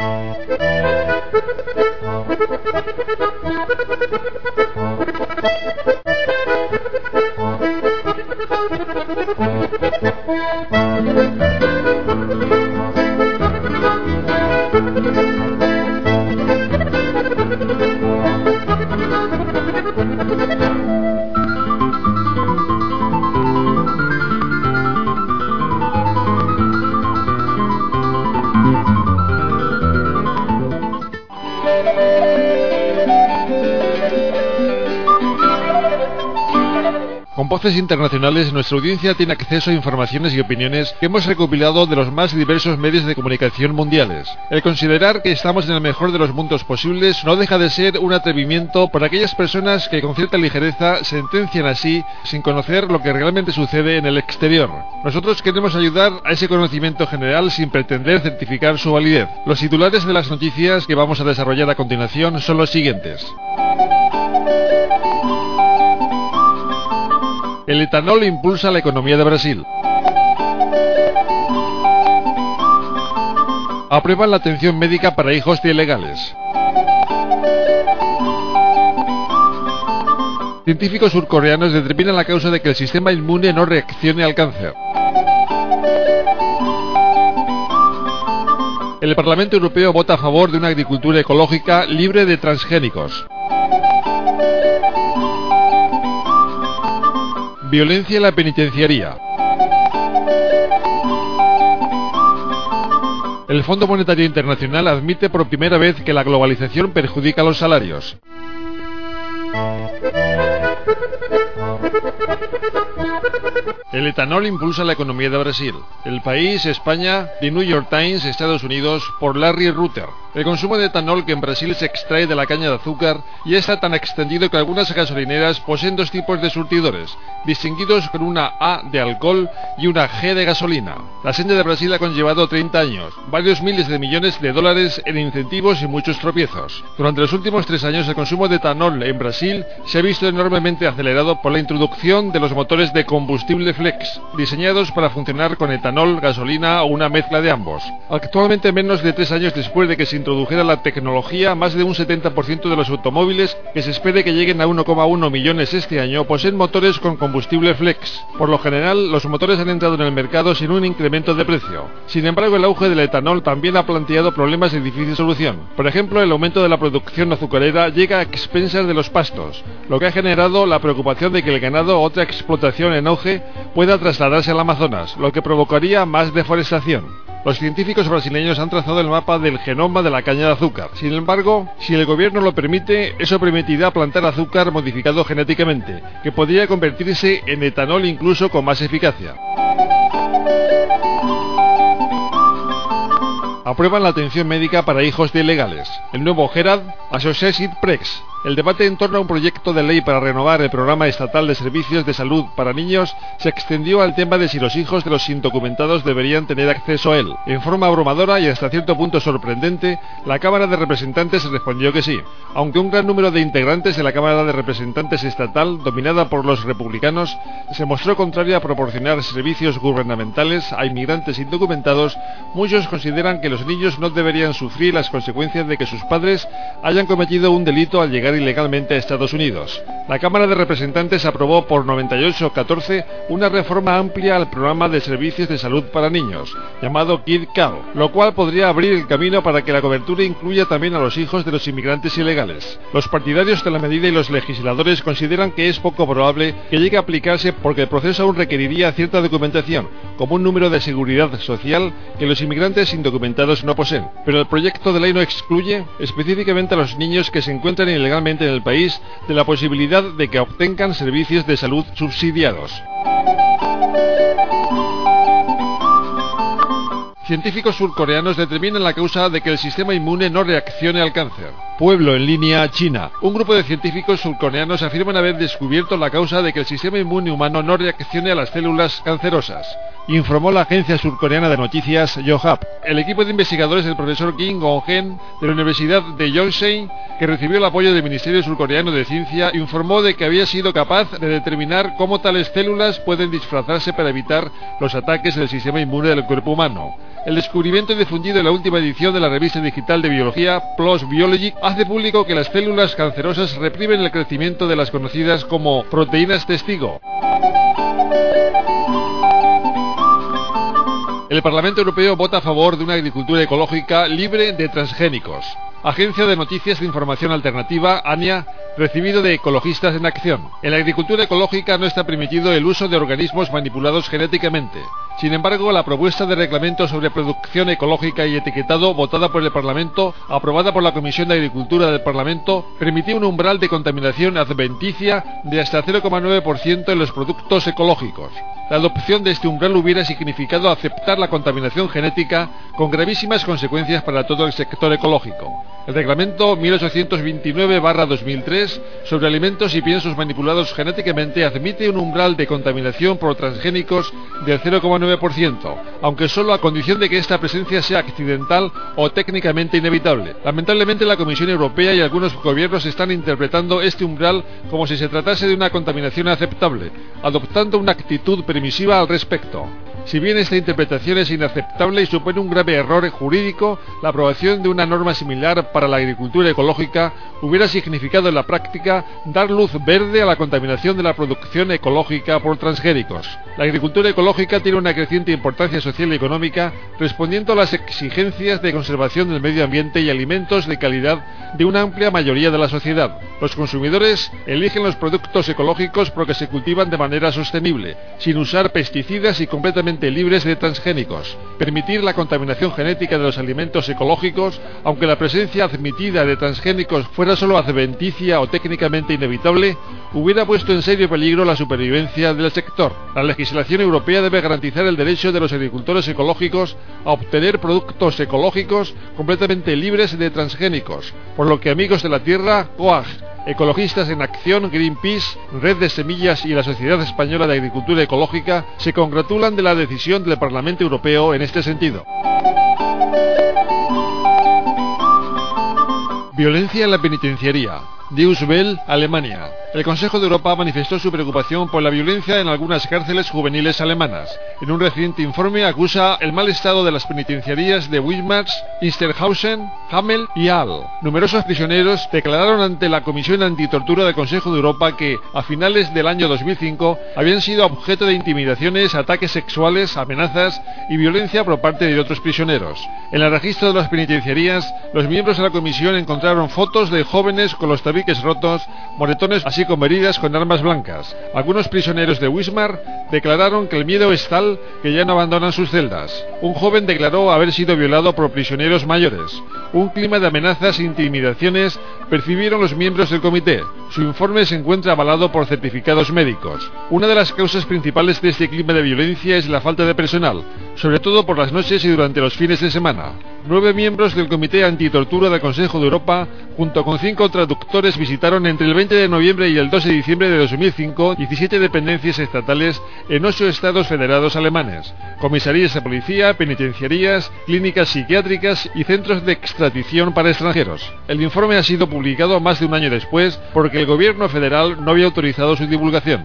Con Voces Internacionales, nuestra audiencia tiene acceso a informaciones y opiniones que hemos recopilado de los más diversos medios de comunicación mundiales. El considerar que estamos en el mejor de los mundos posibles no deja de ser un atrevimiento por aquellas personas que con cierta ligereza sentencian así sin conocer lo que realmente sucede en el exterior. Nosotros queremos ayudar a ese conocimiento general sin pretender certificar su validez. Los titulares de las noticias que vamos a desarrollar a continuación son los siguientes. El etanol impulsa la economía de Brasil. Aprueban la atención médica para hijos de ilegales. Científicos surcoreanos determinan la causa de que el sistema inmune no reaccione al cáncer. El Parlamento Europeo vota a favor de una agricultura ecológica libre de transgénicos. Violencia en la penitenciaría. El Fondo Monetario Internacional admite por primera vez que la globalización perjudica los salarios. El etanol impulsa la economía de Brasil. El País, España, The New York Times, Estados Unidos, por Larry Rutter. El consumo de etanol que en Brasil se extrae de la caña de azúcar ya está tan extendido que algunas gasolineras poseen dos tipos de surtidores, distinguidos con una A de alcohol y una G de gasolina. La senda de Brasil ha conllevado 30 años, varios miles de millones de dólares en incentivos y muchos tropiezos. Durante los últimos 3 años el consumo de etanol en Brasil se ha visto enormemente acelerado por la introducción de los motores de combustible flex, diseñados para funcionar con etanol, gasolina o una mezcla de ambos. Actualmente, menos de 3 años después de que se introdujera la tecnología, más de un 70% de los automóviles que se espera que lleguen a 1,1 millones este año poseen motores con combustible flex. Por lo general, los motores han entrado en el mercado sin un incremento de precio. Sin embargo, el auge del etanol también ha planteado problemas de difícil solución. Por ejemplo, el aumento de la producción azucarera llega a expensas de los pastos, lo que ha generado la preocupación de que el ganado o otra explotación en auge pueda trasladarse al Amazonas, lo que provocaría más deforestación. Los científicos brasileños han trazado el mapa del genoma de la caña de azúcar. Sin embargo, si el gobierno lo permite, eso permitirá plantar azúcar modificado genéticamente, que podría convertirse en etanol incluso con más eficacia. Aprueban la atención médica para hijos de ilegales. El nuevo Herald Associated Press. El debate en torno a un proyecto de ley para renovar el programa estatal de servicios de salud para niños se extendió al tema de si los hijos de los indocumentados deberían tener acceso a él. En forma abrumadora y hasta cierto punto sorprendente, la Cámara de Representantes respondió que sí. Aunque un gran número de integrantes de la Cámara de Representantes estatal, dominada por los republicanos, se mostró contraria a proporcionar servicios gubernamentales a inmigrantes indocumentados, muchos consideran que los niños no deberían sufrir las consecuencias de que sus padres hayan cometido un delito al llegar ilegalmente a Estados Unidos. La Cámara de Representantes aprobó por 98-14 una reforma amplia al programa de servicios de salud para niños, llamado KidCal, lo cual podría abrir el camino para que la cobertura incluya también a los hijos de los inmigrantes ilegales. Los partidarios de la medida y los legisladores consideran que es poco probable que llegue a aplicarse porque el proceso aún requeriría cierta documentación, como un número de seguridad social que los inmigrantes indocumentados no poseen. Pero el proyecto de ley no excluye específicamente a los niños que se encuentran ilegalmente en el país de la posibilidad de que obtengan servicios de salud subsidiados. Científicos surcoreanos determinan la causa de que el sistema inmune no reaccione al cáncer. Pueblo en línea, China. Un grupo de científicos surcoreanos afirman haber descubierto la causa de que el sistema inmune humano no reaccione a las células cancerosas, informó la agencia surcoreana de noticias Yonhap. El equipo de investigadores del profesor Kim Gong-hen de la Universidad de Yonsei, que recibió el apoyo del Ministerio Surcoreano de Ciencia, informó de que había sido capaz de determinar cómo tales células pueden disfrazarse para evitar los ataques del sistema inmune del cuerpo humano. El descubrimiento difundido en la última edición de la revista digital de biología, PLOS Biology, hace público que las células cancerosas reprimen el crecimiento de las conocidas como proteínas testigo. El Parlamento Europeo vota a favor de una agricultura ecológica libre de transgénicos. Agencia de Noticias de Información Alternativa, ANIA, recibido de Ecologistas en Acción. En la agricultura ecológica no está permitido el uso de organismos manipulados genéticamente. Sin embargo, la propuesta de reglamento sobre producción ecológica y etiquetado votada por el Parlamento, aprobada por la Comisión de Agricultura del Parlamento, permitía un umbral de contaminación adventicia de hasta 0,9% en los productos ecológicos. La adopción de este umbral hubiera significado aceptar la contaminación genética con gravísimas consecuencias para todo el sector ecológico. El reglamento 1829/2003 sobre alimentos y piensos manipulados genéticamente admite un umbral de contaminación por transgénicos del 0,9%, aunque solo a condición de que esta presencia sea accidental o técnicamente inevitable. Lamentablemente, la Comisión Europea y algunos gobiernos están interpretando este umbral como si se tratase de una contaminación aceptable, adoptando una actitud permisiva al respecto. Si bien esta interpretación es inaceptable y supone un grave error jurídico, la aprobación de una norma similar para la agricultura ecológica hubiera significado en la práctica dar luz verde a la contaminación de la producción ecológica por transgénicos. La agricultura ecológica tiene una creciente importancia social y económica, respondiendo a las exigencias de conservación del medio ambiente y alimentos de calidad de una amplia mayoría de la sociedad. Los consumidores eligen los productos ecológicos porque se cultivan de manera sostenible, sin usar pesticidas y completamente libres de transgénicos. Permitir la contaminación genética de los alimentos ecológicos, aunque la presencia admitida de transgénicos fuera solo adventicia o técnicamente inevitable, hubiera puesto en serio peligro la supervivencia del sector. La legislación europea debe garantizar el derecho de los agricultores ecológicos a obtener productos ecológicos completamente libres de transgénicos, por lo que Amigos de la Tierra, COAG, Ecologistas en Acción, Greenpeace, Red de Semillas y la Sociedad Española de Agricultura Ecológica se congratulan de la decisión del Parlamento Europeo en este sentido. Violencia en la penitenciaría. Deutsche Welle, Alemania. El Consejo de Europa manifestó su preocupación por la violencia en algunas cárceles juveniles alemanas. En un reciente informe acusa el mal estado de las penitenciarías de Wismar, Insterhausen, Hameln y Halle. Numerosos prisioneros declararon ante la Comisión Antitortura del Consejo de Europa que, a finales del año 2005, habían sido objeto de intimidaciones, ataques sexuales, amenazas y violencia por parte de otros prisioneros. En el registro de las penitenciarías, los miembros de la comisión encontraron fotos de jóvenes con los tabiques rotos, moretones así como heridas con armas blancas. Algunos prisioneros de Wismar declararon que el miedo es tal que ya no abandonan sus celdas. Un joven declaró haber sido violado por prisioneros mayores. Un clima de amenazas e intimidaciones percibieron los miembros del comité. Su informe se encuentra avalado por certificados médicos. Una de las causas principales de este clima de violencia es la falta de personal, sobre todo por las noches y durante los fines de semana. 9 miembros del Comité Antitortura del Consejo de Europa, junto con 5 traductores, visitaron entre el 20 de noviembre y el 2 de diciembre de 2005 17 dependencias estatales en 8 estados federados alemanes, comisarías de policía, penitenciarías, clínicas psiquiátricas y centros de extradición para extranjeros. El informe ha sido publicado más de un año después porque el gobierno federal no había autorizado su divulgación.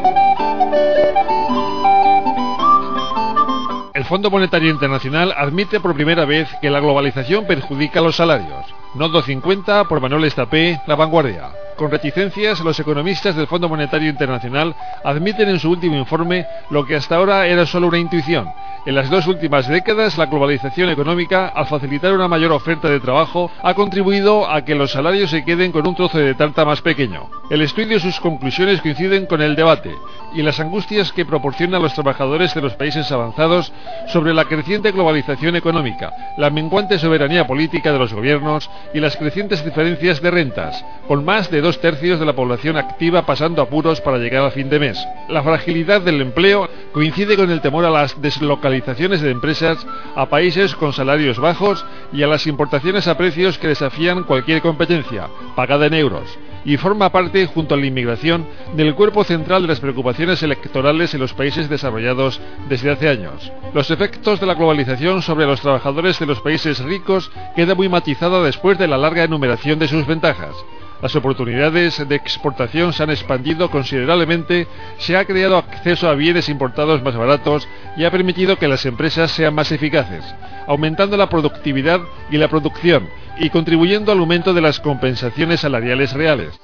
El Fondo Monetario Internacional admite por primera vez que la globalización perjudica los salarios. Nodo 50 por Manuel Estapé, La Vanguardia. Con reticencias, los economistas del Fondo Monetario Internacional admiten en su último informe lo que hasta ahora era solo una intuición. En las 2 últimas décadas, la globalización económica, al facilitar una mayor oferta de trabajo, ha contribuido a que los salarios se queden con un trozo de tarta más pequeño. El estudio y sus conclusiones coinciden con el debate y las angustias que proporcionan los trabajadores de los países avanzados sobre la creciente globalización económica, la menguante soberanía política de los gobiernos y las crecientes diferencias de rentas, con más de 2/3 de la población activa pasando apuros para llegar a fin de mes. La fragilidad del empleo coincide con el temor a las deslocalizaciones de empresas a países con salarios bajos y a las importaciones a precios que desafían cualquier competencia, pagada en euros, y forma parte, junto a la inmigración, del cuerpo central de las preocupaciones electorales en los países desarrollados desde hace años. Los efectos de la globalización sobre los trabajadores de los países ricos queda muy matizada después de la larga enumeración de sus ventajas. Las oportunidades de exportación se han expandido considerablemente, se ha creado acceso a bienes importados más baratos y ha permitido que las empresas sean más eficaces, aumentando la productividad y la producción y contribuyendo al aumento de las compensaciones salariales reales.